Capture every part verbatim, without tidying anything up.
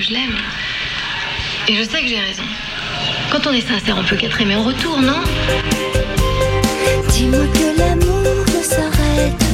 que je l'aime. Et je sais que j'ai raison. Quand on est sincère, on peut qu'être aimé en retour, non ? Dis-moi que l'amour ne s'arrête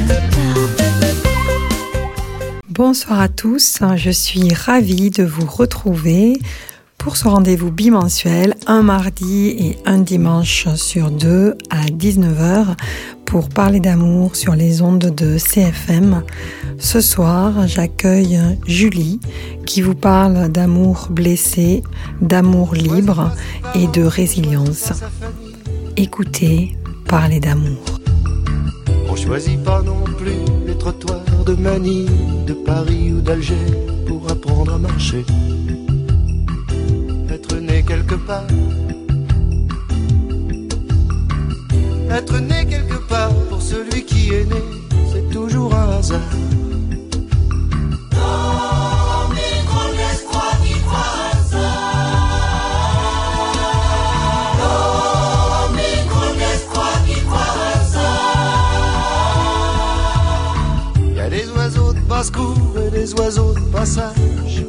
pas. Bonsoir à tous, je suis ravie de vous retrouver pour ce rendez-vous bimensuel, un mardi et un dimanche sur deux à dix-neuf heures pour parler d'amour sur les ondes de C F M. Ce soir, j'accueille Julie qui vous parle d'amour blessé, d'amour libre et de résilience. Écoutez, parler d'amour. On choisit pas non plus les trottoirs de Manille, de Paris ou d'Alger pour apprendre à marcher. Être né quelque part, être né quelque part pour celui qui est né, c'est toujours un hasard. Non, mais qu'on laisse croire qu'il croit à ça. Non, mais qu'on laisse croire qu'il croit à ça. Y a des oiseaux de basse-cour et des oiseaux de passage.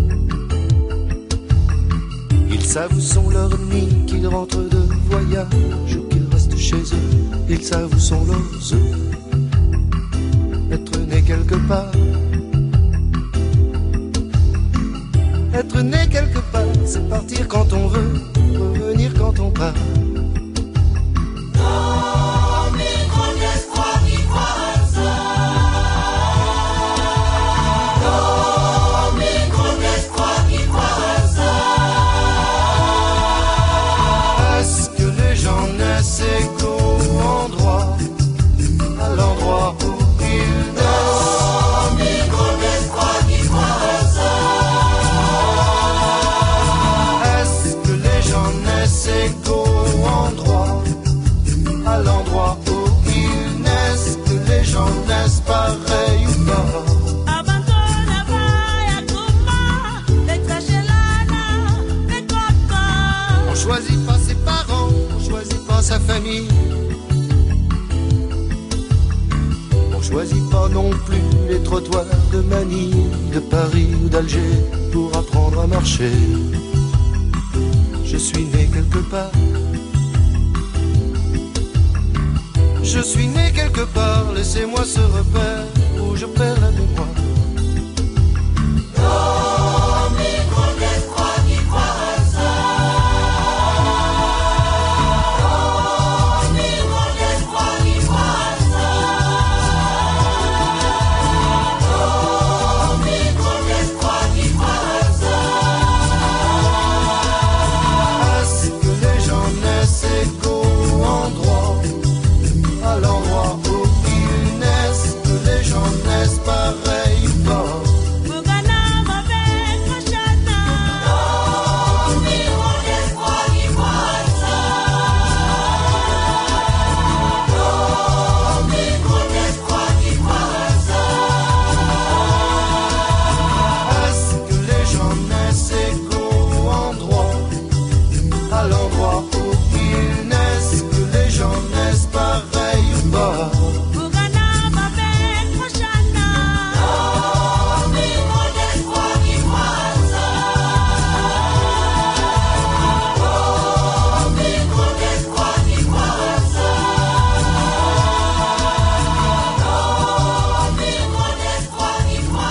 Ils savent où sont leurs nids, qu'ils rentrent de voyage ou qu'ils restent chez eux. Ils savent où sont leurs œufs. Être né quelque part, être né quelque part, c'est partir quand on veut, revenir quand on part. Non, mais qu'on laisse croire qu'il croit à ça. Non, mais qu'on laisse croire qu'il croit à ça. Est-ce que les gens naissent égaux en droit, à l'endroit où ils naissent? Non, mais qu'on laisse croire qu'ils croient à ça. Est-ce que les gens naissent égaux en droit, à l'endroit où ils naissent? Que les gens naissent pareils ou pas? On choisit pas ses parents, on choisit pas sa famille. On choisit pas non plus les trottoirs de Manille, de Paris ou d'Alger pour apprendre à marcher. Je suis né quelque part. Je suis né quelque part, laissez-moi ce repère où je perds la mémoire. Non, mais qu'on laisse croire qu'il croit à ça. Non, mais qu'on laisse croire qu'il croit à ça. Non, mais qu'on laisse croire qu'il croit à ça. Est-ce que les gens naissent égaux en droit, à l'endroit où ils naissent? Que les gens naissent pareils ou pas? Non, mais qu'on laisse croire qu'il croit à ça. Non, mais qu'on laisse croire qu'il croit à ça. Est-ce que les gens naissent égaux en droit, à l'endroit où ils naissent? Que les gens naissent pareils ou pas? Non, mais qu'on laisse croire qu'il croit à ça. Non, mais qu'on laisse croire qu'il croit à ça. Non, mais qu'on laisse croire qu'il croit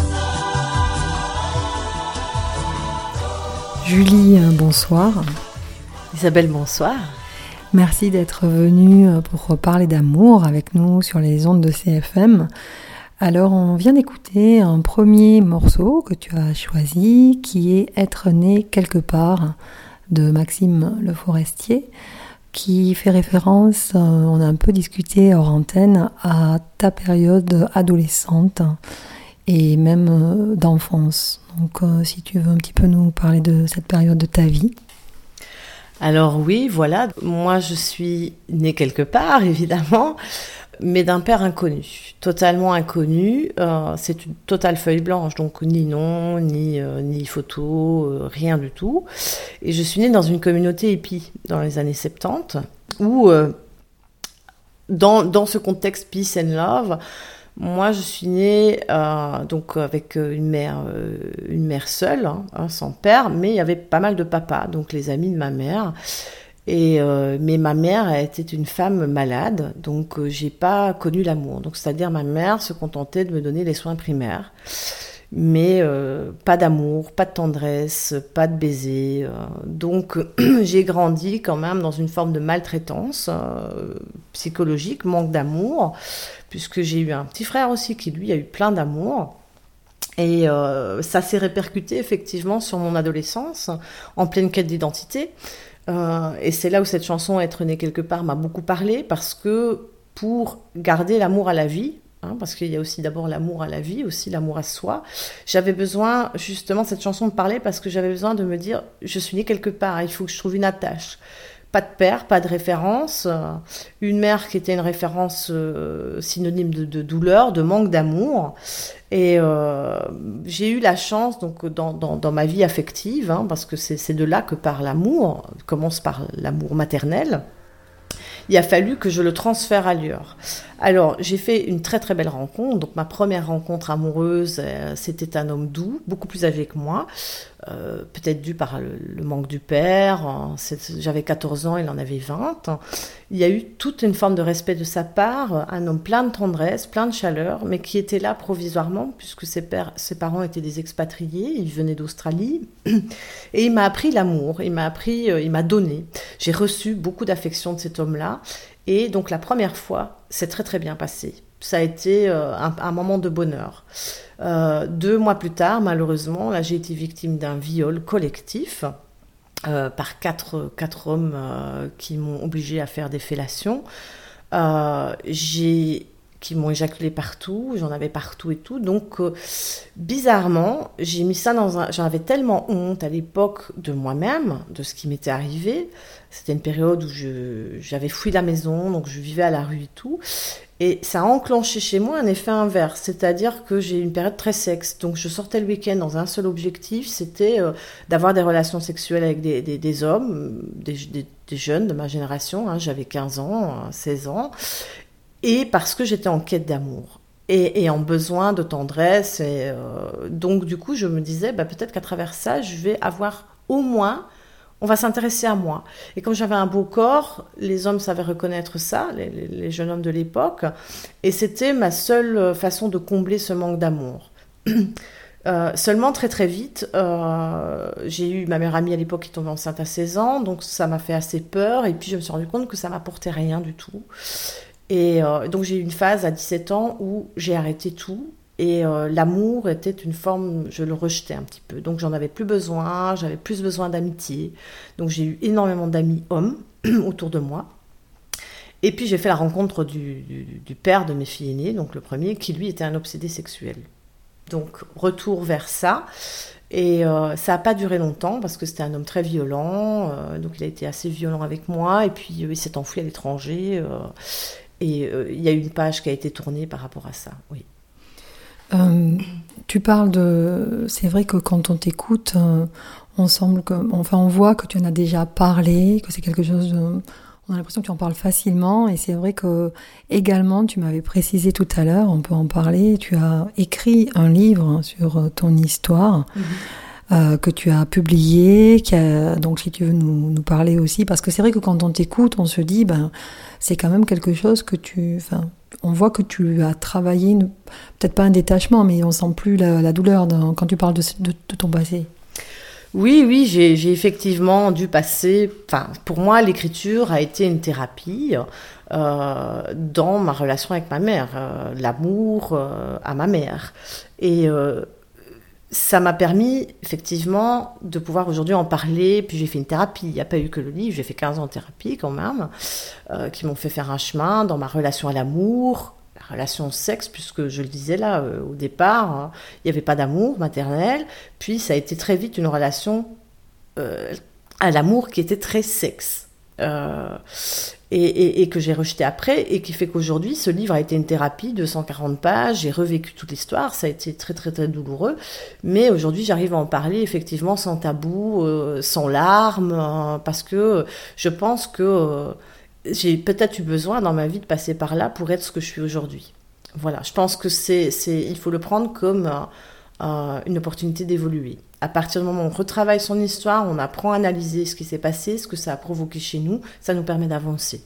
à ça. Julie, bonsoir. Isabelle, bonsoir. Merci d'être venue pour parler d'amour avec nous sur les ondes de C F M. Alors, on vient d'écouter un premier morceau que tu as choisi, qui est « Être né quelque part » de Maxime Le Forestier, qui fait référence, euh, on a un peu discuté hors antenne, à ta période adolescente et même euh, d'enfance. Donc, euh, si tu veux un petit peu nous parler de cette période de ta vie. Alors oui, voilà, moi je suis née quelque part, évidemment, mais d'un père inconnu, totalement inconnu. Euh, c'est une totale feuille blanche, donc ni nom, ni, euh, ni photo, euh, rien du tout. Et je suis née dans une communauté hippie dans les années soixante-dix, où, euh, dans, dans ce contexte peace and love, Moi, je suis née euh, donc avec une mère, euh, une mère seule, hein, sans père, mais il y avait pas mal de papas, donc les amis de ma mère. Et euh, mais ma mère elle était une femme malade, donc euh, j'ai pas connu l'amour. Donc c'est-à-dire ma mère se contentait de me donner les soins primaires, mais euh, pas d'amour, pas de tendresse, pas de baiser. Euh, donc j'ai grandi quand même dans une forme de maltraitance euh, psychologique, manque d'amour, puisque j'ai eu un petit frère aussi qui lui a eu plein d'amour. Et euh, ça s'est répercuté effectivement sur mon adolescence, en pleine quête d'identité. Euh, et c'est là où cette chanson Être né quelque part m'a beaucoup parlé, parce que pour garder l'amour à la vie, hein, parce qu'il y a aussi d'abord l'amour à la vie, aussi l'amour à soi, j'avais besoin, justement, cette chanson me parlait parce que j'avais besoin de me dire, je suis née quelque part, il faut que je trouve une attache. Pas de père, pas de référence, euh, une mère qui était une référence euh, synonyme de, de douleur, de manque d'amour. Et euh, j'ai eu la chance, donc dans, dans, dans ma vie affective, hein, parce que c'est, c'est de là que part l'amour, commence par l'amour maternel, il a fallu que je le transfère ailleurs. Alors, j'ai fait une très très belle rencontre. Donc, ma première rencontre amoureuse, euh, c'était un homme doux, beaucoup plus âgé que moi, euh, peut-être dû par le, le manque du père. C'est, j'avais quatorze ans, il en avait vingt. Il y a eu toute une forme de respect de sa part, un homme plein de tendresse, plein de chaleur, mais qui était là provisoirement, puisque ses, pères, ses parents étaient des expatriés, ils venaient d'Australie. Et il m'a appris l'amour, il m'a appris, euh, il m'a donné. J'ai reçu beaucoup d'affection de cet homme-là. Et donc la première fois, c'est très très bien passé. Ça a été euh, un, un moment de bonheur. Euh, deux mois plus tard, malheureusement, là, j'ai été victime d'un viol collectif euh, par quatre, quatre hommes euh, qui m'ont obligée à faire des fellations. Euh, j'ai qui m'ont éjaculé partout, j'en avais partout et tout. Donc, euh, bizarrement, j'ai mis ça dans un... J'en avais tellement honte à l'époque de moi-même, de ce qui m'était arrivé. C'était une période où je, j'avais fui la maison, donc je vivais à la rue et tout. Et ça a enclenché chez moi un effet inverse, c'est-à-dire que j'ai eu une période très sexe. Donc, je sortais le week-end dans un seul objectif, c'était euh, d'avoir des relations sexuelles avec des, des, des hommes, des, des, des jeunes de ma génération. Hein, j'avais quinze ans, seize ans. Et parce que j'étais en quête d'amour et, et en besoin de tendresse. Et, euh, donc, du coup, je me disais, bah, peut-être qu'à travers ça, je vais avoir au moins, on va s'intéresser à moi. Et comme j'avais un beau corps, les hommes savaient reconnaître ça, les, les, les jeunes hommes de l'époque. Et c'était ma seule façon de combler ce manque d'amour. Euh, seulement, très très vite, euh, j'ai eu ma meilleure amie à l'époque qui tombait enceinte à seize ans. Donc, ça m'a fait assez peur. Et puis, je me suis rendu compte que ça m'apportait rien du tout. Et euh, donc j'ai eu une phase à dix-sept ans où j'ai arrêté tout et euh, l'amour était une forme, je le rejetais un petit peu. Donc j'en avais plus besoin, j'avais plus besoin d'amitié. Donc j'ai eu énormément d'amis hommes autour de moi. Et puis j'ai fait la rencontre du, du, du père de mes filles aînées, donc le premier, qui lui était un obsédé sexuel. Donc retour vers ça. Et euh, ça n'a pas duré longtemps parce que c'était un homme très violent. Euh, donc il a été assez violent avec moi et puis euh, il s'est enfui à l'étranger. Euh, Et euh, il y a eu une page qui a été tournée par rapport à ça, oui. Euh, tu parles de... C'est vrai que quand on t'écoute, euh, on semble que... Enfin, on voit que tu en as déjà parlé, que c'est quelque chose de... On a l'impression que tu en parles facilement. Et c'est vrai que, également, tu m'avais précisé tout à l'heure, on peut en parler, tu as écrit un livre sur ton histoire. Mm-hmm. Euh, que tu as publié, qui a, donc si tu veux nous, nous parler aussi, parce que c'est vrai que quand on t'écoute, on se dit, ben, c'est quand même quelque chose que tu, enfin, on voit que tu as travaillé, une, peut-être pas un détachement, mais on sent plus la, la douleur dans, quand tu parles de, de, de ton passé. Oui, oui, j'ai, j'ai effectivement dû passer, enfin, pour moi, l'écriture a été une thérapie euh, dans ma relation avec ma mère, euh, l'amour euh, à ma mère. Et euh, ça m'a permis, effectivement, de pouvoir aujourd'hui en parler. Puis j'ai fait une thérapie. Il n'y a pas eu que le livre. J'ai fait quinze ans de thérapie, quand même, euh, qui m'ont fait faire un chemin dans ma relation à l'amour, la relation au sexe, puisque je le disais là, euh, au départ, hein, il n'y avait pas d'amour maternel. Puis ça a été très vite une relation euh, à l'amour qui était très sexe. Euh, et, et, et que j'ai rejeté après, et qui fait qu'aujourd'hui, ce livre a été une thérapie de cent quarante pages, j'ai revécu toute l'histoire, ça a été très très très douloureux, mais aujourd'hui j'arrive à en parler effectivement sans tabou, euh, sans larmes, euh, parce que je pense que euh, j'ai peut-être eu besoin dans ma vie de passer par là pour être ce que je suis aujourd'hui. Voilà, je pense que c'est, c'est, il faut le prendre comme euh, une opportunité d'évoluer. À partir du moment où on retravaille son histoire, on apprend à analyser ce qui s'est passé, ce que ça a provoqué chez nous, ça nous permet d'avancer.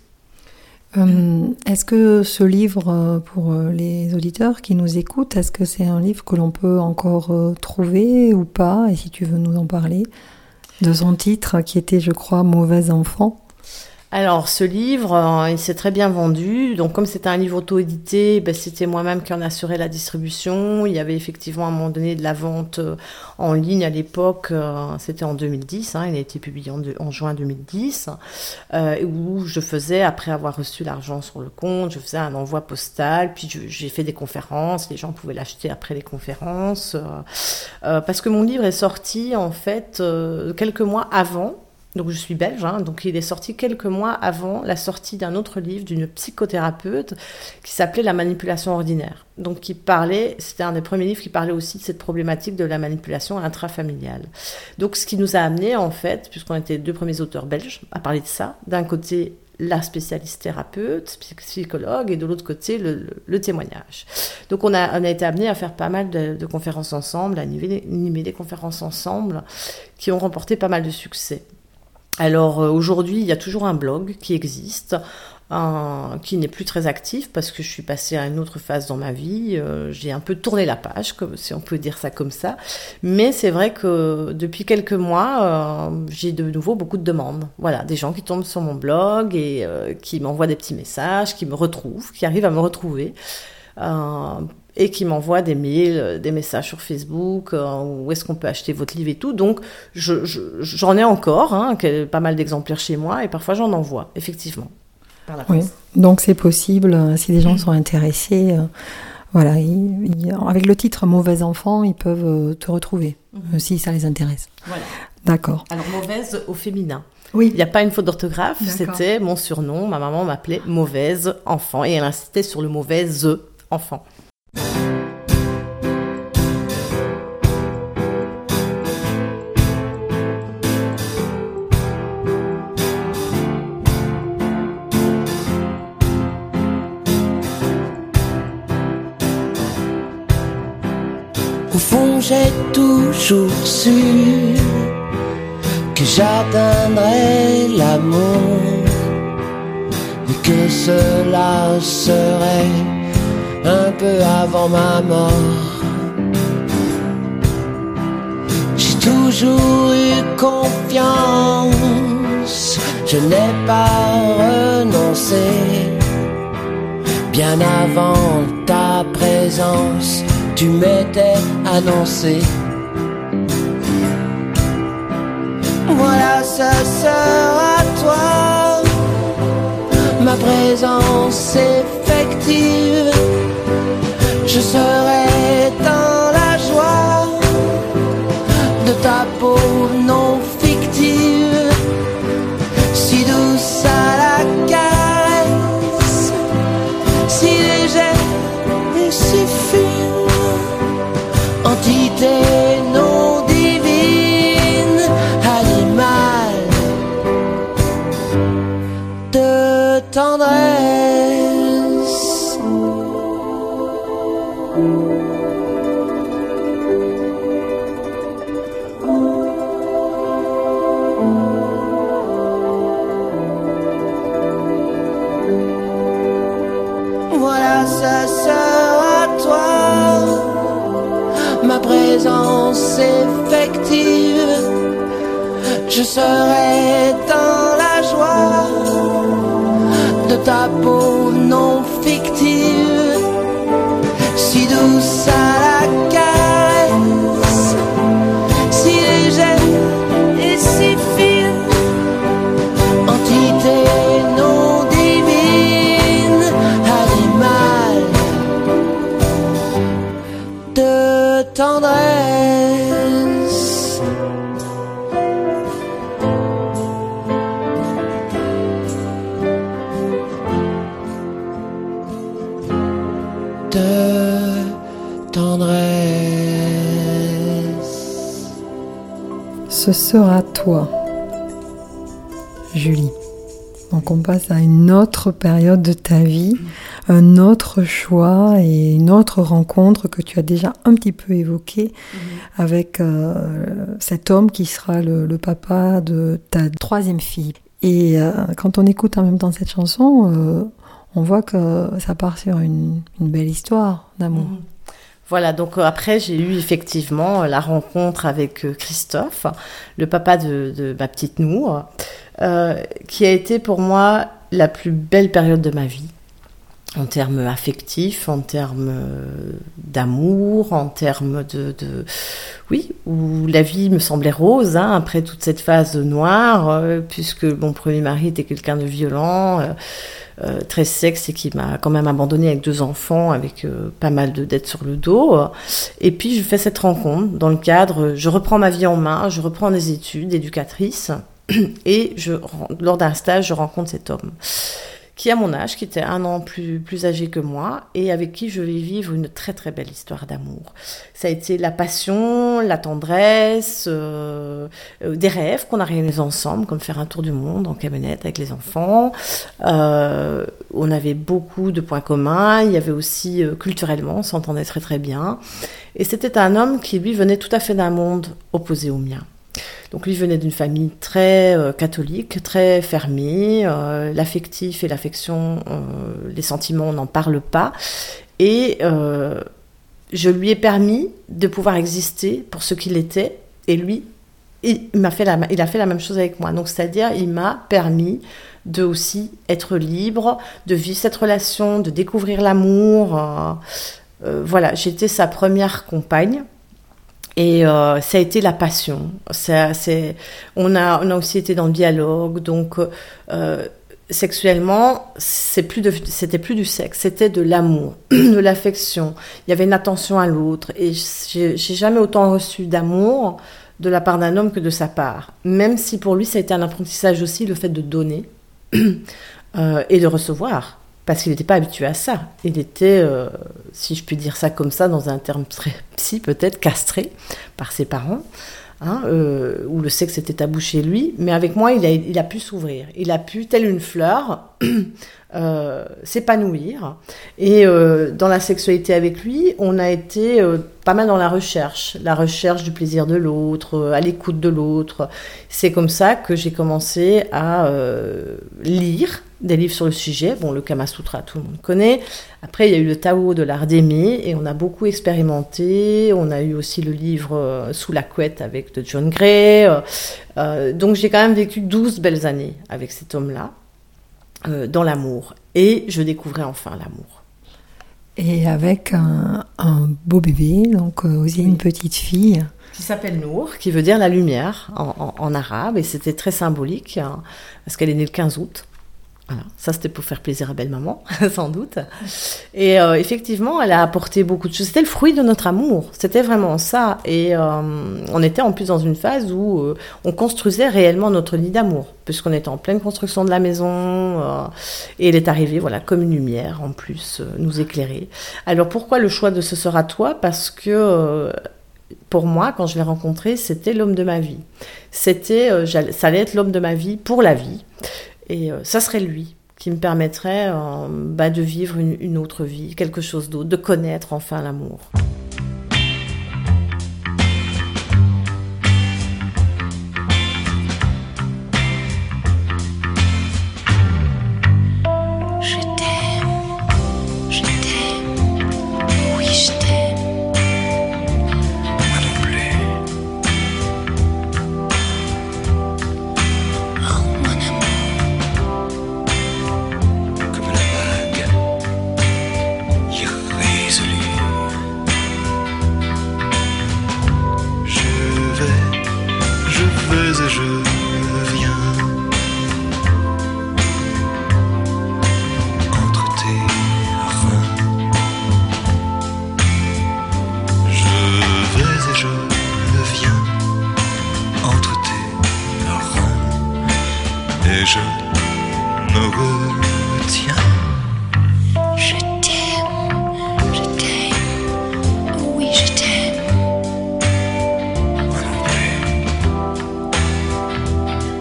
Euh, est-ce que ce livre, pour les auditeurs qui nous écoutent, est-ce que c'est un livre que l'on peut encore trouver ou pas? Et si tu veux nous en parler, de son titre qui était, je crois, « Mauvais enfant ». Alors, ce livre, euh, il s'est très bien vendu. Donc, comme c'était un livre auto-édité, ben, c'était moi-même qui en assurais la distribution. Il y avait effectivement, à un moment donné, de la vente euh, en ligne à l'époque. Euh, c'était en deux mille dix. Hein, il a été publié en, de, en juin deux mille dix. Euh, où je faisais, après avoir reçu l'argent sur le compte, je faisais un envoi postal. Puis, je, j'ai fait des conférences. Les gens pouvaient l'acheter après les conférences. Euh, euh, parce que mon livre est sorti, en fait, euh, quelques mois avant. Donc je suis belge, hein, donc il est sorti quelques mois avant la sortie d'un autre livre d'une psychothérapeute qui s'appelait La manipulation ordinaire. Donc qui parlait, c'était un des premiers livres qui parlait aussi de cette problématique de la manipulation intrafamiliale. Donc ce qui nous a amené en fait, puisqu'on était deux premiers auteurs belges à parler de ça, d'un côté la spécialiste thérapeute, psychologue, et de l'autre côté le, le, le témoignage. Donc on a, on a été amené à faire pas mal de, de conférences ensemble, à animer, animer des conférences ensemble qui ont remporté pas mal de succès. Alors euh, aujourd'hui, il y a toujours un blog qui existe, euh, qui n'est plus très actif parce que je suis passée à une autre phase dans ma vie. Euh, j'ai un peu tourné la page, comme, si on peut dire ça comme ça. Mais c'est vrai que depuis quelques mois, euh, j'ai de nouveau beaucoup de demandes. Voilà, des gens qui tombent sur mon blog et euh, qui m'envoient des petits messages, qui me retrouvent, qui arrivent à me retrouver. Euh, et qui m'envoient des mails, des messages sur Facebook, euh, où est-ce qu'on peut acheter votre livre et tout. Donc, je, je, j'en ai encore, hein, pas mal d'exemplaires chez moi, et parfois j'en envoie, effectivement. Oui, donc c'est possible, si les gens sont intéressés, euh, voilà, ils, ils, avec le titre « Mauvais enfant », ils peuvent euh, te retrouver, mm-hmm. euh, si ça les intéresse. Voilà. D'accord. Alors, mauvaise au féminin. Oui. Il n'y a pas une faute d'orthographe, D'accord. C'était mon surnom, ma maman m'appelait « Mauvaise enfant », et elle insistait sur le « mauvaise enfant ». Au fond, j'ai toujours su que j'atteindrais l'amour et que cela serait un peu avant ma mort. J'ai toujours eu confiance, je n'ai pas renoncé. Bien avant ta présence, tu m'étais annoncé. Voilà, ça sera toi, ma présence effective. Je serai dans la joie de ta peau non fictive, si douce à la caresse, si légère et si fine, entité non divine, animal de tendresse. Voilà, ça sera toi, ma présence effective. Je serai dans la joie de ta peau non fictive, si douce à la caresse, si légère et si fine, entité non divine, animal de tendresse. De tendresse. Ce sera toi, Julie. Donc on passe à une autre période de ta vie un autre choix et une autre rencontre que tu as déjà un petit peu évoquée mmh. avec euh, cet homme qui sera le, le papa de ta troisième fille. Et euh, quand on écoute en même temps cette chanson, euh, on voit que ça part sur une, une belle histoire d'amour. Mmh. Voilà, donc euh, après j'ai eu effectivement la rencontre avec euh, Christophe, le papa de, de ma petite Nour, euh, qui a été pour moi la plus belle période de ma vie, en termes affectifs, en termes d'amour, en termes de, de... Oui, où la vie me semblait rose, hein, après toute cette phase noire, euh, puisque mon premier mari était quelqu'un de violent, euh, euh, très sexe, et qui m'a quand même abandonnée avec deux enfants, avec euh, pas mal de dettes sur le dos. Et puis je fais cette rencontre, dans le cadre, je reprends ma vie en main, je reprends des études d'éducatrice, et je, lors d'un stage, je rencontre cet homme qui a mon âge, qui était un an plus, plus âgé que moi, et avec qui je vais vivre une très très belle histoire d'amour. Ça a été la passion, la tendresse, euh, euh, des rêves qu'on a réalisés ensemble, comme faire un tour du monde en camionnette avec les enfants. Euh, on avait beaucoup de points communs, il y avait aussi euh, culturellement, on s'entendait très très bien. Et c'était un homme qui, lui, venait tout à fait d'un monde opposé au mien. Donc lui venait d'une famille très euh, catholique, très fermée, euh, l'affectif et l'affection, euh, les sentiments, on n'en parle pas. Et euh, je lui ai permis de pouvoir exister pour ce qu'il était, et lui, il, m'a fait la, il a fait la même chose avec moi. Donc c'est-à-dire, il m'a permis de aussi être libre, de vivre cette relation, de découvrir l'amour. Euh, euh, voilà, j'étais sa première compagne. Et euh, ça a été la passion. Ça, c'est, on, a, on a aussi été dans le dialogue. Donc, euh, sexuellement, c'est plus de, c'était plus du sexe, c'était de l'amour, de l'affection. Il y avait une attention à l'autre. Et j'ai, j'ai jamais autant reçu d'amour de la part d'un homme que de sa part. Même si pour lui, ça a été un apprentissage aussi, le fait de donner euh, et de recevoir. Parce qu'il n'était pas habitué à ça. Il était, euh, si je puis dire ça comme ça, dans un terme très psy, peut-être castré par ses parents, hein, euh, où le sexe était tabou chez lui. Mais avec moi, il a, il a pu s'ouvrir. Il a pu, telle une fleur, euh, s'épanouir. Et euh, dans la sexualité avec lui, on a été euh, pas mal dans la recherche. La recherche du plaisir de l'autre, euh, à l'écoute de l'autre. C'est comme ça que j'ai commencé à euh, lire des livres sur le sujet. Bon, le Kama Sutra, tout le monde connaît. Après, il y a eu le Tao de l'art d'aimer, et on a beaucoup expérimenté. On a eu aussi le livre euh, Sous la couette avec de John Gray. Euh, donc, j'ai quand même vécu douze belles années avec cet homme-là, euh, dans l'amour. Et je découvrais enfin l'amour. Et avec un, un beau bébé, donc euh, aussi oui. Une petite fille. Qui s'appelle Nour, qui veut dire la lumière en, en, en arabe. Et c'était très symbolique, hein, parce qu'elle est née le quinze août. Voilà. Ça, c'était pour faire plaisir à belle-maman, sans doute. Et euh, effectivement, elle a apporté beaucoup de choses. C'était le fruit de notre amour. C'était vraiment ça. Et euh, on était en plus dans une phase où euh, on construisait réellement notre nid d'amour, puisqu'on était en pleine construction de la maison. Euh, et elle est arrivée, voilà, comme une lumière, en plus, euh, nous éclairer. Alors, pourquoi le choix de Ce sera toi ? Parce que... Euh, pour moi, quand je l'ai rencontré, c'était l'homme de ma vie. C'était, euh, ça allait être l'homme de ma vie pour la vie. Et euh, ça serait lui qui me permettrait euh, bah, de vivre une, une autre vie, quelque chose d'autre, de connaître enfin l'amour.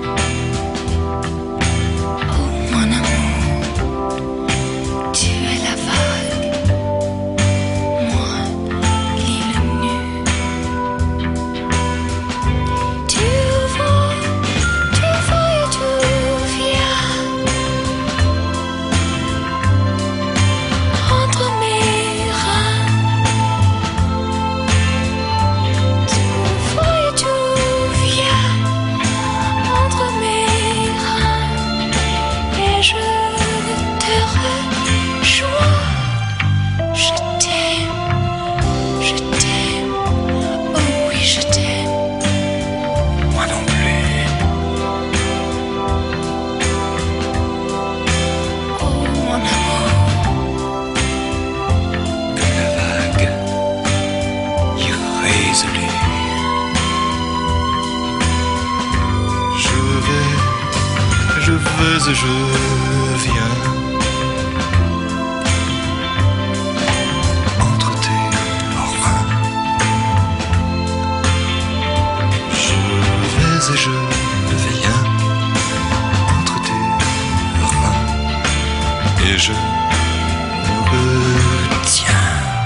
Tu es la et je viens entre tes reins. Je vais et je viens entre tes reins et je me retiens.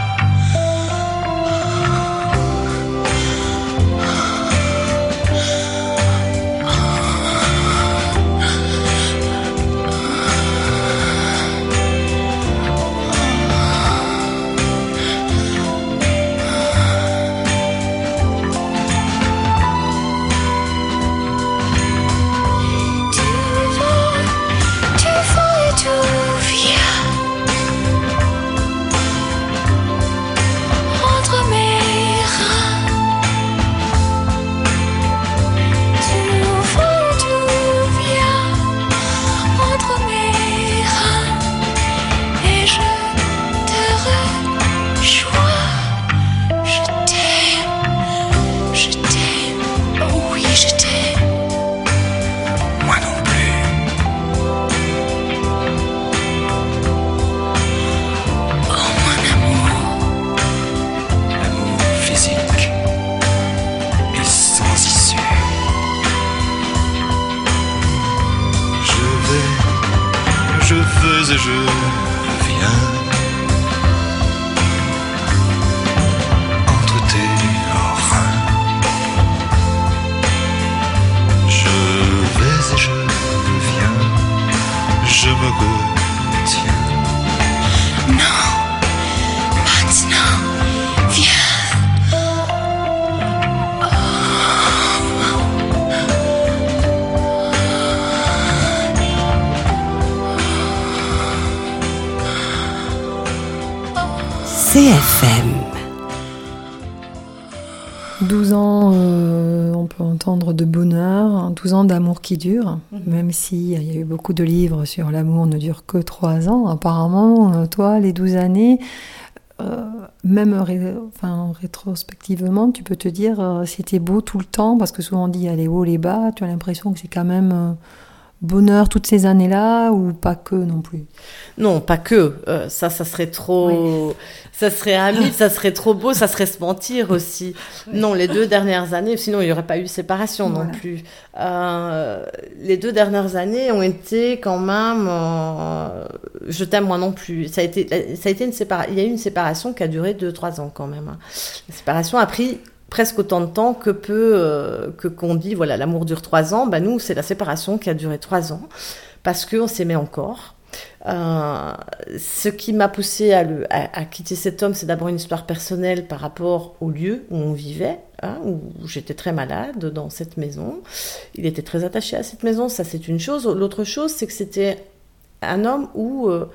Et je viens entre tes reins. Je vais et je viens, je me retiens. Non, maintenant, viens. C F M. douze ans, euh, on peut entendre de bonheur, douze ans d'amour qui dure, mmh. même s'il y a eu beaucoup de livres sur l'amour ne dure que trois ans. Apparemment, euh, toi, les douze années, euh, même ré- enfin, rétrospectivement, tu peux te dire euh, c'était beau tout le temps, parce que souvent on dit il y a les hauts, les bas, tu as l'impression que c'est quand même... Euh, bonheur toutes ces années-là ou pas que non plus? Non, pas que. Euh, ça, ça serait trop... Oui. Ça serait un mythe, ça serait trop beau, ça serait se mentir aussi. Oui. Non, les deux dernières années, sinon il n'y aurait pas eu séparation voilà. non plus. Euh, les deux dernières années ont été quand même... Euh, je t'aime moi non plus. Ça a été, ça a été une sépara... Il y a eu une séparation qui a duré deux trois ans quand même. La séparation a pris... presque autant de temps que peut euh, que qu'on dit voilà l'amour dure trois ans. Bah nous c'est la séparation qui a duré trois ans parce que on s'aimait encore. Euh, ce qui m'a poussée à, le, à, à quitter cet homme, c'est d'abord une histoire personnelle par rapport au lieu où on vivait, hein, où j'étais très malade dans cette maison. Il était très attaché à cette maison, ça c'est une chose. L'autre chose, c'est que c'était un homme où euh,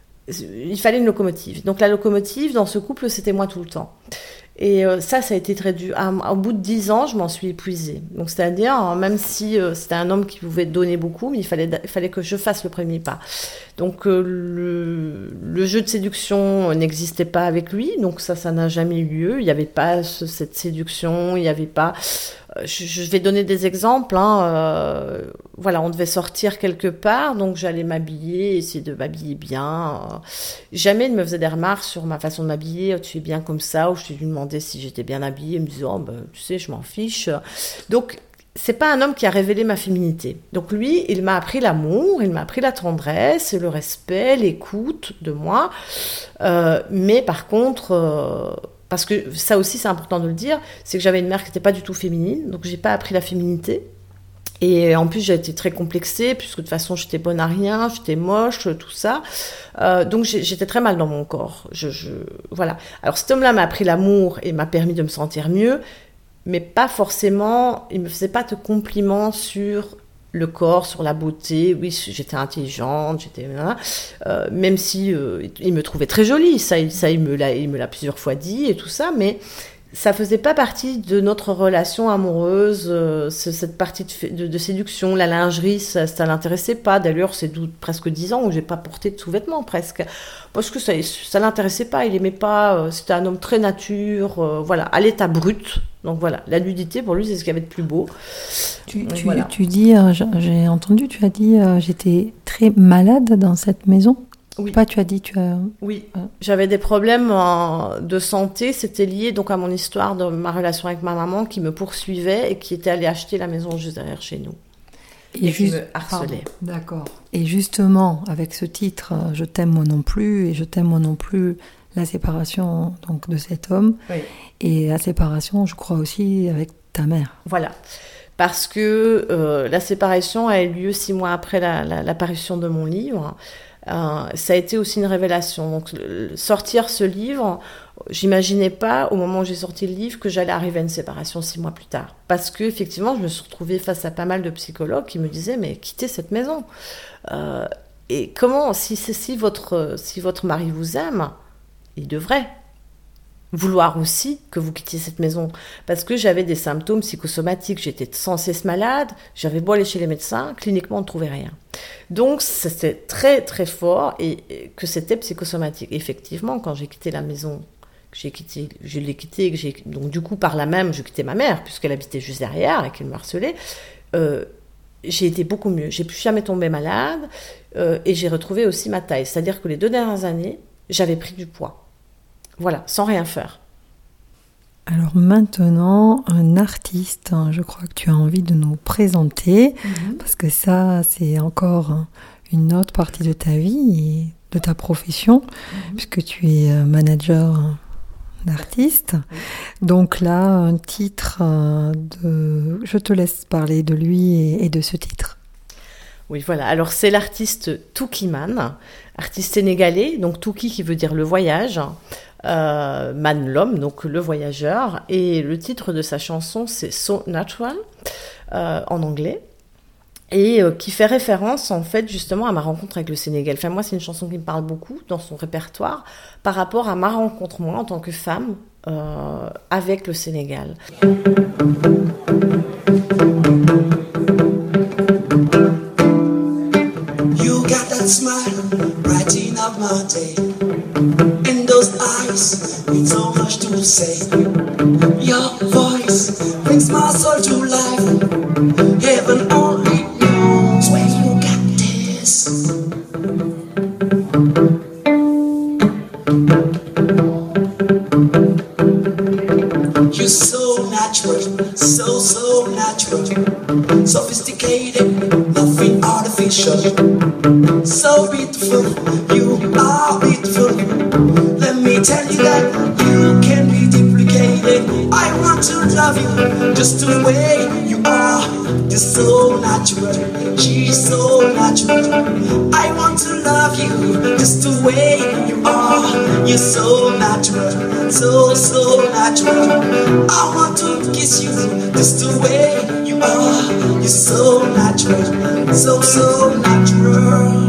il fallait une locomotive. Donc la locomotive dans ce couple, c'était moi tout le temps. Et euh, ça, ça a été très dur. À, au bout de dix ans, je m'en suis épuisée. Donc, c'est-à-dire, même si euh, c'était un homme qui pouvait donner beaucoup, mais il fallait, il fallait que je fasse le premier pas. Donc, euh, le, le jeu de séduction n'existait pas avec lui. Donc, ça, ça n'a jamais eu lieu. Il n'y avait pas ce, cette séduction. Il n'y avait pas... Je, je vais donner des exemples. Hein. Euh, voilà, on devait sortir quelque part, donc j'allais m'habiller, essayer de m'habiller bien. Euh, jamais il ne me faisait des remarques sur ma façon de m'habiller. Oh, tu es bien comme ça, ou je lui demandais si j'étais bien habillée. Il me disait, oh, ben, tu sais, je m'en fiche. Donc, c'est pas un homme qui a révélé ma féminité. Donc lui, il m'a appris l'amour, il m'a appris la tendresse, le respect, l'écoute de moi. Euh, mais par contre... Euh, parce que ça aussi, c'est important de le dire, c'est que j'avais une mère qui n'était pas du tout féminine, donc j'ai pas appris la féminité. Et en plus, j'ai été très complexée, puisque de toute façon, j'étais bonne à rien, j'étais moche, tout ça. Euh, donc, j'ai, j'étais très mal dans mon corps. Je, je, voilà. Alors, cet homme-là m'a appris l'amour et m'a permis de me sentir mieux, mais pas forcément, il me faisait pas de compliments sur le corps, sur la beauté. Oui, j'étais intelligente, j'étais euh, même si euh, il me trouvait très jolie, ça, ça il me l'a, il me l'a plusieurs fois dit et tout ça, mais ça faisait pas partie de notre relation amoureuse, euh, ce- cette partie de, de, de séduction. La lingerie, ça, ça l'intéressait pas. D'ailleurs, c'est d'où- presque dix ans où j'ai pas porté de sous-vêtements, presque. Parce que ça, ça l'intéressait pas. Il aimait pas. euh, C'était un homme très nature, euh, voilà, à l'état brut. Donc voilà, la nudité, pour lui, c'est ce qu'il y avait de plus beau. Tu, Donc, tu, voilà. tu dis, euh, j'ai j'ai entendu, tu as dit, euh, j'étais très malade dans cette maison. Oui. Pas, tu as dit, tu as. Oui, Ah. j'avais des problèmes euh, de santé. C'était lié donc à mon histoire de ma relation avec ma maman qui me poursuivait et qui était allée acheter la maison juste derrière chez nous. Et qui me harcelait. Pardon, d'accord. Et justement, avec ce titre, euh, Je t'aime moi non plus, et Je t'aime moi non plus, la séparation donc de cet homme, Oui. et la séparation, je crois aussi, avec ta mère. Voilà. Parce que euh, la séparation a eu lieu six mois après la, la, la parution de mon livre. Euh, ça a été aussi une révélation. Donc, le- sortir ce livre, j'imaginais pas, au moment où j'ai sorti le livre, que j'allais arriver à une séparation six mois plus tard. Parce que, effectivement, je me suis retrouvée face à pas mal de psychologues qui me disaient, mais quittez cette maison. Euh, et comment, si, si, si, votre, si votre mari vous aime, il devrait vouloir aussi que vous quittiez cette maison. Parce que j'avais des symptômes psychosomatiques, j'étais sans cesse malade, j'avais beau aller chez les médecins, cliniquement on ne trouvait rien. Donc c'était très très fort et, et que c'était psychosomatique. Effectivement, quand j'ai quitté la maison, que j'ai quitté, je l'ai quitté, que j'ai, donc du coup par là même je quittais ma mère puisqu'elle habitait juste derrière et qu'elle me harcelait, euh, j'ai été beaucoup mieux. J'ai plus jamais tombé malade euh, et j'ai retrouvé aussi ma taille. C'est-à-dire que les deux dernières années, j'avais pris du poids. Voilà, sans rien faire. Alors maintenant, un artiste, hein, je crois que tu as envie de nous présenter, Mm-hmm. parce que ça, c'est encore hein, une autre partie de ta vie et de ta profession, Mm-hmm. puisque tu es euh, manager hein, d'artiste. Donc là, un titre euh, de... Je te laisse parler de lui et, et de ce titre. Oui, voilà. Alors, c'est l'artiste Touki Man, artiste sénégalais. Donc, Touki qui veut dire le voyage. Euh, Man, l'homme, donc le voyageur. Et le titre de sa chanson, c'est So Natural, euh, en anglais. Et euh, qui fait référence, en fait, justement, à ma rencontre avec le Sénégal. Enfin, moi, c'est une chanson qui me parle beaucoup dans son répertoire par rapport à ma rencontre, moi, en tant que femme, euh, avec le Sénégal. You got that smile, brighten up my day. In those eyes, with so much to say. Your voice brings my soul to life. Heaven only knows where you got this. You're so natural, so, so natural. Sophisticated, nothing artificial. So beautiful, you are beautiful. Let me tell you that you can be duplicated. I want to love you just the way you are. You're so natural, she's so natural. I want to love you just the way you are. You're so natural, so, so natural. I want to kiss you just the way you are. You're so natural, so, so natural.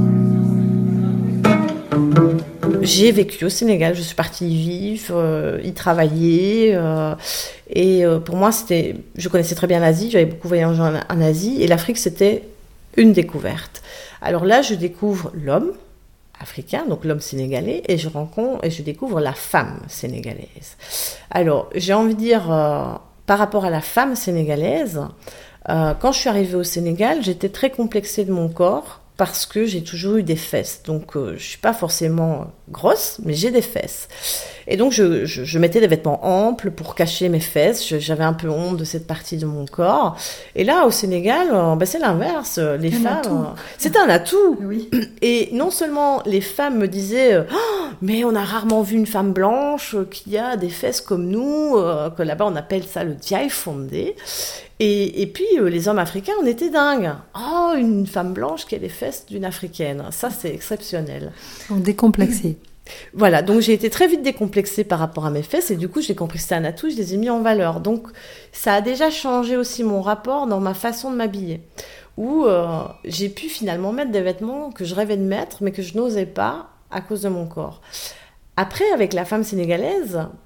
J'ai vécu au Sénégal, je suis partie y vivre, euh, y travailler, euh, et euh, pour moi, c'était, je connaissais très bien l'Asie, j'avais beaucoup voyagé en, en Asie, et l'Afrique, c'était une découverte. Alors là, je découvre l'homme africain, donc l'homme sénégalais, et je rencontre, et je découvre la femme sénégalaise. Alors, j'ai envie de dire, euh, par rapport à la femme sénégalaise, euh, quand je suis arrivée au Sénégal, j'étais très complexée de mon corps, parce que j'ai toujours eu des fesses. Donc, euh, je suis pas forcément grosse, mais j'ai des fesses. Et donc, je, je, je mettais des vêtements amples pour cacher mes fesses. Je, j'avais un peu honte de cette partie de mon corps. Et là, au Sénégal, euh, ben, c'est l'inverse. Les Un femmes, atout. euh, c'est un atout. Oui. Et non seulement les femmes me disaient oh, mais on a rarement vu une femme blanche qui a des fesses comme nous, euh, que là-bas on appelle ça le diaye fondé. Et, et puis euh, les hommes africains, on était dingues. Oh, une femme blanche qui a les fesses d'une africaine. Ça, c'est exceptionnel. Donc décomplexé. Voilà, donc j'ai été très vite décomplexée par rapport à mes fesses et du coup j'ai compris que c'était un atout, je les ai mis en valeur. Donc ça a déjà changé aussi mon rapport dans ma façon de m'habiller, où euh, j'ai pu finalement mettre des vêtements que je rêvais de mettre mais que je n'osais pas à cause de mon corps. Après, avec la femme sénégalaise,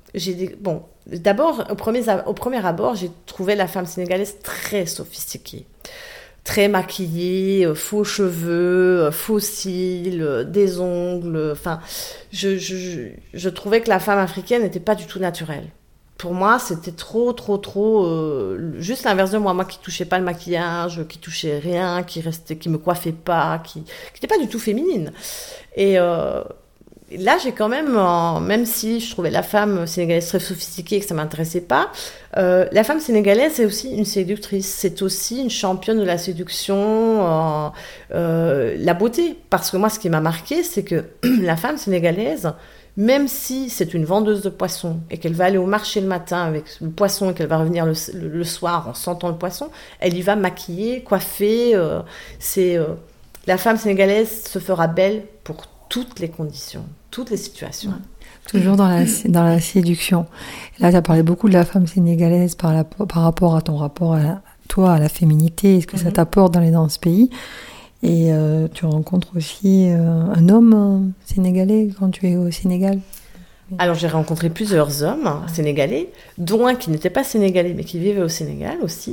j'ai des... bon, d'abord, au premier, au premier abord, j'ai trouvé la femme sénégalaise très sophistiquée. Très maquillée, euh, faux cheveux, euh, faux cils, euh, des ongles. Enfin, je, je, je, je trouvais que la femme africaine n'était pas du tout naturelle. Pour moi, c'était trop, trop, trop... Euh, juste l'inverse de moi. Moi qui touchais pas le maquillage, qui touchais rien, qui restait, qui me coiffait pas, qui n'était pas du tout féminine. Et... Euh, Là, j'ai quand même, euh, même si je trouvais la femme sénégalaise très sophistiquée et que ça m'intéressait pas, euh, la femme sénégalaise c'est aussi une séductrice, c'est aussi une championne de la séduction, euh, euh, la beauté. Parce que moi, ce qui m'a marqué, c'est que la femme sénégalaise, même si c'est une vendeuse de poissons et qu'elle va aller au marché le matin avec le poisson et qu'elle va revenir le, le, le soir en sentant le poisson, elle y va maquillée, coiffée. Euh, c'est euh, la femme sénégalaise se fera belle pour toutes les conditions, toutes les situations. Ouais. Toujours dans la, dans la séduction. Là, tu as parlé beaucoup de la femme sénégalaise par, la, par rapport à ton rapport à la, toi, à la féminité, et ce que mm-hmm. ça t'apporte dans, les, dans ce pays. Et euh, tu rencontres aussi euh, un homme euh, sénégalais quand tu es au Sénégal. Alors, j'ai rencontré plusieurs hommes sénégalais, dont un qui n'était pas sénégalais, mais qui vivait au Sénégal aussi.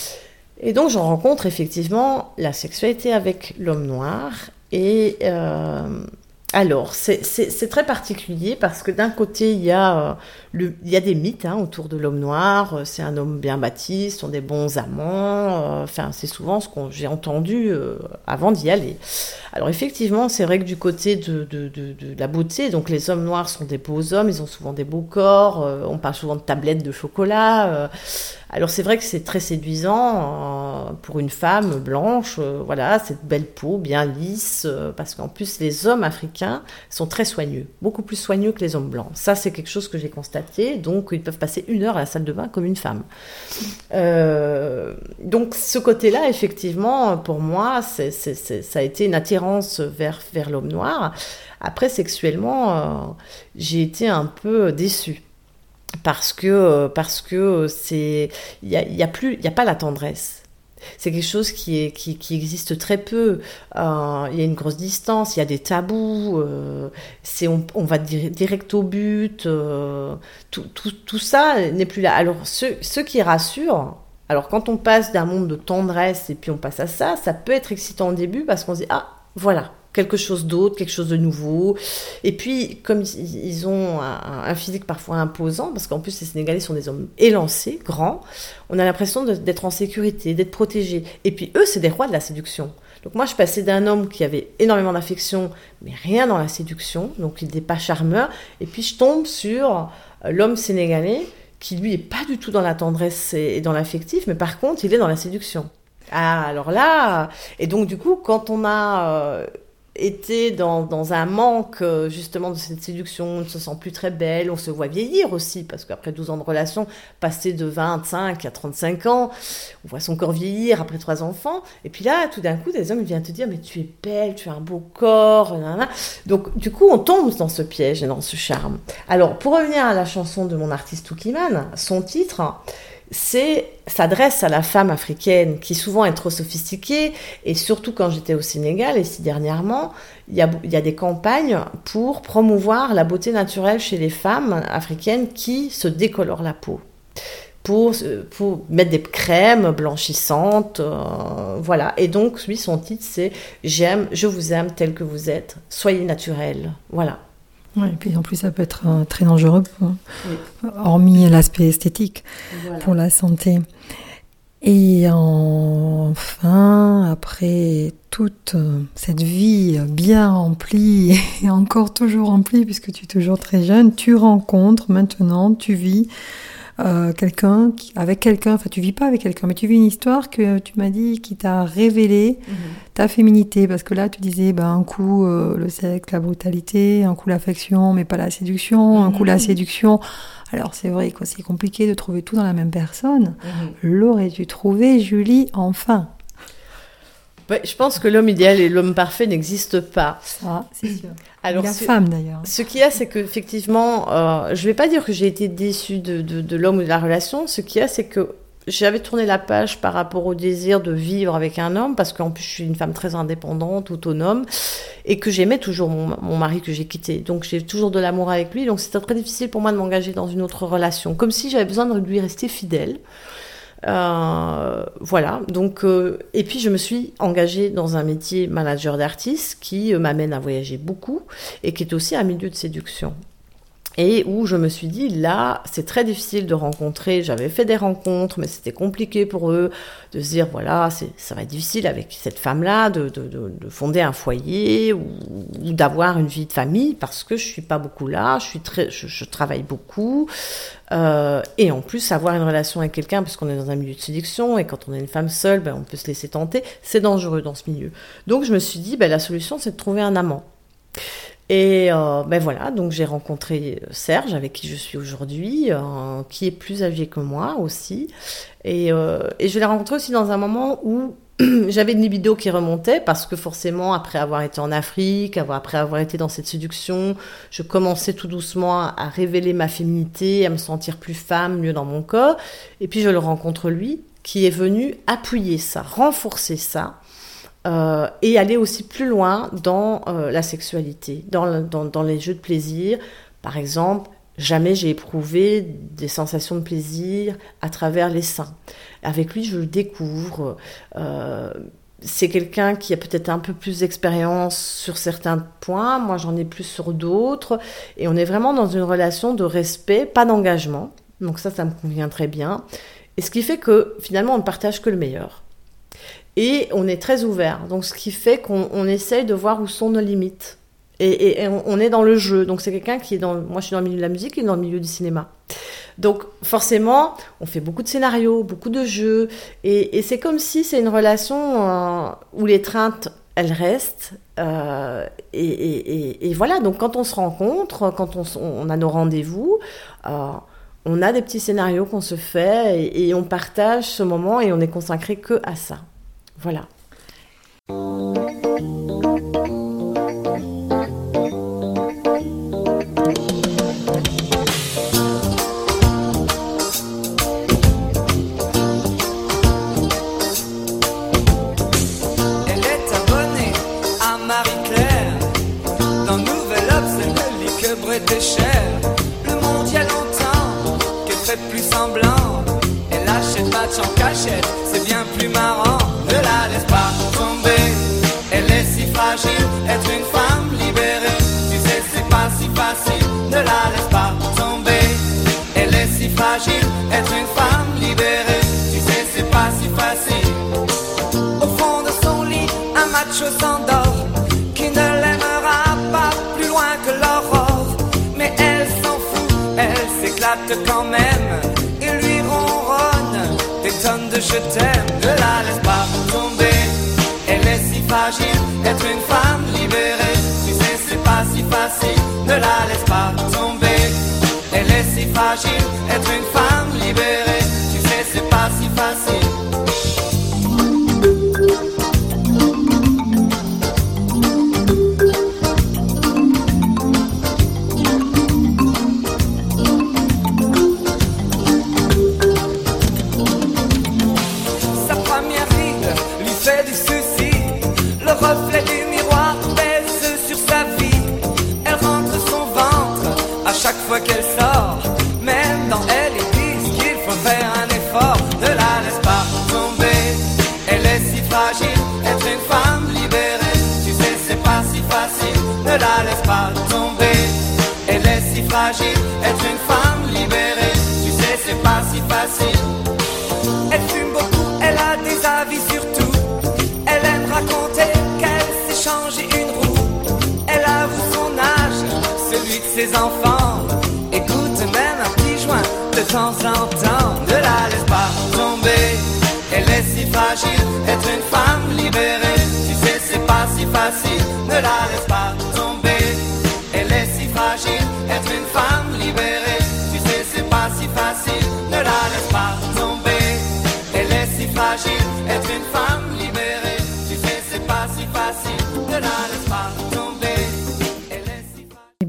Et donc, j'en rencontre effectivement la sexualité avec l'homme noir. Et euh, alors, c'est, c'est, c'est très particulier parce que d'un côté, il y a, euh, le, il y a des mythes hein, autour de l'homme noir. C'est un homme bien bâti, ce sont des bons amants. Enfin, euh, c'est souvent ce que j'ai entendu euh, avant d'y aller. Alors effectivement, c'est vrai que du côté de, de, de, de la beauté, donc les hommes noirs sont des beaux hommes, ils ont souvent des beaux corps. Euh, on parle souvent de tablettes de chocolat. Euh, Alors c'est vrai que c'est très séduisant euh, pour une femme blanche, euh, voilà, cette belle peau bien lisse, euh, parce qu'en plus les hommes africains sont très soigneux, beaucoup plus soigneux que les hommes blancs. Ça c'est quelque chose que j'ai constaté, donc ils peuvent passer une heure à la salle de bain comme une femme. Euh, donc ce côté-là, effectivement, pour moi, c'est, c'est, c'est, ça a été une attirance vers, vers l'homme noir. Après, sexuellement, euh, j'ai été un peu déçue. Parce que parce que c'est il y a il y a plus il y a pas la tendresse. C'est quelque chose qui est qui qui existe très peu. Euh, il y a une grosse distance, il y a des tabous. Euh, c'est on on va dire direct au but. Euh, tout tout tout ça n'est plus là. Alors ce ce qui rassure. Alors quand on passe d'un monde de tendresse et puis on passe à ça, ça peut être excitant au début parce qu'on se dit ah voilà. Quelque chose d'autre, quelque chose de nouveau. Et puis, comme ils ont un, un physique parfois imposant, parce qu'en plus, les Sénégalais sont des hommes élancés, grands, on a l'impression de, d'être en sécurité, d'être protégés. Et puis, eux, c'est des rois de la séduction. Donc moi, je passais d'un homme qui avait énormément d'affection, mais rien dans la séduction, donc il n'était pas charmeur. Et puis, je tombe sur l'homme sénégalais, qui, lui, n'est pas du tout dans la tendresse et dans l'affectif, mais par contre, il est dans la séduction. Ah, alors là... Et donc, du coup, quand on a... Euh, était dans, dans un manque justement de cette séduction, on ne se sent plus très belle, on se voit vieillir aussi, parce qu'après douze ans de relation, passer de vingt-cinq à trente-cinq ans, on voit son corps vieillir après trois enfants, et puis là, tout d'un coup, des hommes viennent te dire, mais tu es belle, tu as un beau corps, nanana. Donc du coup, on tombe dans ce piège et dans ce charme. Alors, pour revenir à la chanson de mon artiste Toukiman, son titre... c'est s'adresse à la femme africaine qui souvent est trop sophistiquée, et surtout quand j'étais au Sénégal et si dernièrement il y a, il y a des campagnes pour promouvoir la beauté naturelle chez les femmes africaines qui se décolorent la peau pour, pour mettre des crèmes blanchissantes, euh, voilà. Et donc lui, son titre c'est j'aime, je vous aime tel que vous êtes, soyez naturel, voilà. Ouais, et puis en plus, ça peut être euh, très dangereux, pour, oui. hormis l'aspect esthétique, voilà. Pour la santé. Et enfin, après toute euh, cette vie bien remplie, et encore toujours remplie, puisque tu es toujours très jeune, tu rencontres maintenant, tu vis euh, quelqu'un, qui, avec quelqu'un, enfin tu vis pas avec quelqu'un, mais tu vis une histoire que tu m'as dit qui t'a révélé mm-hmm. ta féminité, parce que là tu disais ben, un coup euh, le sexe, la brutalité, un coup l'affection, mais pas la séduction, mm-hmm. un coup la séduction. Alors c'est vrai que c'est compliqué de trouver tout dans la même personne. Mm-hmm. L'aurais-tu trouvé, Julie, enfin? Ouais, je pense que l'homme idéal et l'homme parfait n'existent pas. Ça, c'est sûr. Alors, la ce, femme d'ailleurs. Ce qu'il y a, c'est qu'effectivement, euh, je ne vais pas dire que j'ai été déçue de, de, de l'homme ou de la relation. Ce qu'il y a, c'est que j'avais tourné la page par rapport au désir de vivre avec un homme, parce qu'en plus je suis une femme très indépendante, autonome, et que j'aimais toujours mon, mon mari que j'ai quitté. Donc j'ai toujours de l'amour avec lui, donc c'était très difficile pour moi de m'engager dans une autre relation, comme si j'avais besoin de lui rester fidèle. Euh, voilà, donc euh, et puis je me suis engagée dans un métier manager d'artistes qui euh, m'amène à voyager beaucoup et qui est aussi un milieu de séduction. Et où je me suis dit, là, c'est très difficile de rencontrer. J'avais fait des rencontres, mais c'était compliqué pour eux de se dire, voilà, c'est, ça va être difficile avec cette femme-là de, de, de, de fonder un foyer ou, ou d'avoir une vie de famille, parce que je suis pas beaucoup là, je suis très, je, je travaille beaucoup. Euh, et en plus, avoir une relation avec quelqu'un, parce qu'on est dans un milieu de séduction, et quand on est une femme seule, ben, on peut se laisser tenter. C'est dangereux dans ce milieu. Donc, je me suis dit, ben, la solution, c'est de trouver un amant. Et euh, ben voilà, donc j'ai rencontré Serge, avec qui je suis aujourd'hui, euh, qui est plus âgé que moi aussi. Et, euh, et je l'ai rencontré aussi dans un moment où j'avais une libido qui remontait, parce que forcément, après avoir été en Afrique, avoir, après avoir été dans cette séduction, je commençais tout doucement à révéler ma féminité, à me sentir plus femme, mieux dans mon corps. Et puis je le rencontre lui, qui est venu appuyer ça, renforcer ça. Euh, et aller aussi plus loin dans euh, la sexualité, dans, dans, dans les jeux de plaisir. Par exemple, jamais j'ai éprouvé des sensations de plaisir à travers les seins. Avec lui, je le découvre. Euh, c'est quelqu'un qui a peut-être un peu plus d'expérience sur certains points, moi j'en ai plus sur d'autres. Et on est vraiment dans une relation de respect, pas d'engagement. Donc ça, ça me convient très bien. Et ce qui fait que finalement, on ne partage que le meilleur. Et on est très ouvert, donc ce qui fait qu'on on essaye de voir où sont nos limites. Et, et, et on est dans le jeu, donc c'est quelqu'un qui est dans... Moi, je suis dans le milieu de la musique, il est dans le milieu du cinéma. Donc forcément, on fait beaucoup de scénarios, beaucoup de jeux, et, et c'est comme si c'est une relation euh, où l'étreinte, elle reste. Euh, et, et, et, et voilà, donc quand on se rencontre, quand on, on a nos rendez-vous... Euh, on a des petits scénarios qu'on se fait, et, et on partage ce moment, et on est consacré que à ça. Voilà. Elle est abonnée à Marie-Claire. Dans Nouvel Obs, elle ne lit que Bret et Cher. Le monde, y a longtemps qu'elle fait plus semblant. Elle achète match en cachette, c'est bien plus marrant. Ne la laisse pas tomber, elle est si fragile. Être une femme libérée, tu sais c'est pas si facile. Ne la laisse pas tomber, elle est si fragile. Être une femme libérée, tu sais c'est pas si facile. Au fond de son lit, un macho s'endort, qui ne l'aimera pas plus loin que l'aurore. Mais elle s'en fout, elle s'éclate quand même, et lui ronronne des tonnes de je t'aime. Ne la laisse pas tomber, elle est si fragile. Être une femme libérée, tu sais c'est pas si facile. Ne la laisse pas tomber, elle est si fragile. Être une femme libérée, tu sais c'est pas si facile. Reflet du miroir pèse sur sa vie. Elle rentre son ventre à chaque fois qu'elle sort. Même dans elle, ils disent qu'il faut faire un effort. Ne la laisse pas tomber, elle est si fragile. Être une femme libérée, tu sais c'est pas si facile. Ne la laisse pas tomber, elle est si fragile. Être une femme libérée, tu sais c'est pas si facile. Elle fume beaucoup, elle a des avis sur tout. Elle aime raconter qu'elle s'est changé une roue. Elle avoue son âge, celui de ses enfants. Écoute même un petit joint de temps en temps. Ne la laisse pas tomber, elle est si fragile. Être une femme libérée, tu sais c'est pas si facile. Ne la laisse pas tomber, elle est si fragile. Être une femme libérée, tu sais c'est pas si facile. Ne la laisse pas tomber, elle est si fragile. Être une femme libérée, tu sais c'est pas si facile. Ne la laisse pas tomber, elle est si fragile. Eh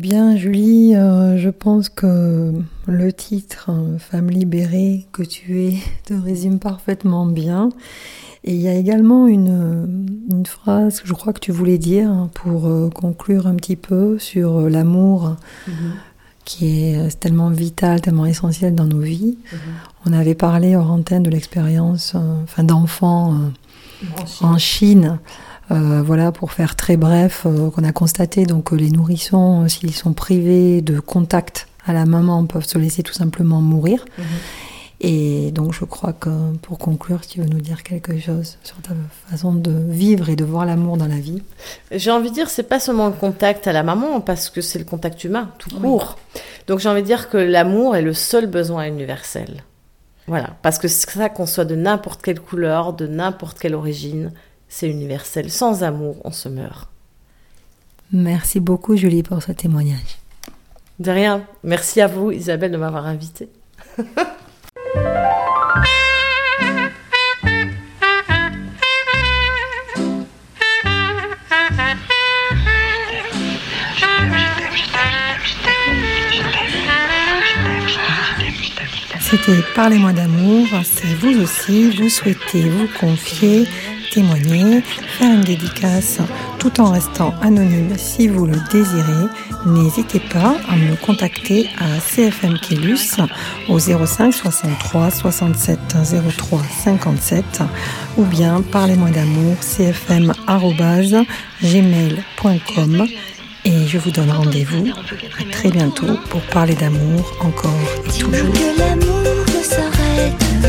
bien, Julie, euh, je pense que le titre euh, « Femme libérée » que tu es te résume parfaitement bien. Et il y a également une, une phrase que je crois que tu voulais dire pour euh, conclure un petit peu sur euh, l'amour mm-hmm. qui est euh, tellement vital, tellement essentiel dans nos vies. Mm-hmm. On avait parlé hors antenne de l'expérience euh, enfin, d'enfants euh, en Chine. En Chine. Euh, voilà, pour faire très bref, euh, qu'on a constaté donc, que les nourrissons, euh, s'ils sont privés de contact à la maman, peuvent se laisser tout simplement mourir. Mmh. Et donc je crois que pour conclure, tu veux nous dire quelque chose sur ta façon de vivre et de voir l'amour dans la vie. J'ai envie de dire, c'est pas seulement le contact à la maman, parce que c'est le contact humain, tout court. Oui. Donc j'ai envie de dire que l'amour est le seul besoin universel. Voilà, parce que c'est ça qu'on soit de n'importe quelle couleur, de n'importe quelle origine, c'est universel. Sans amour, on se meurt. Merci beaucoup, Julie, pour ce témoignage. De rien. Merci à vous, Isabelle, de m'avoir invitée. C'était Parlez-moi d'amour. Si vous aussi, vous souhaitez vous confier, témoigner, faire une dédicace tout en restant anonyme si vous le désirez, n'hésitez pas à me contacter à C F M Kélus au zéro cinq soixante-trois soixante-sept zéro trois cinquante-sept ou bien parlez-moi d'amour c f m arobase gmail point com et je vous donne rendez-vous à très bientôt pour parler d'amour encore et toujours. Que l'amour ne s'arrête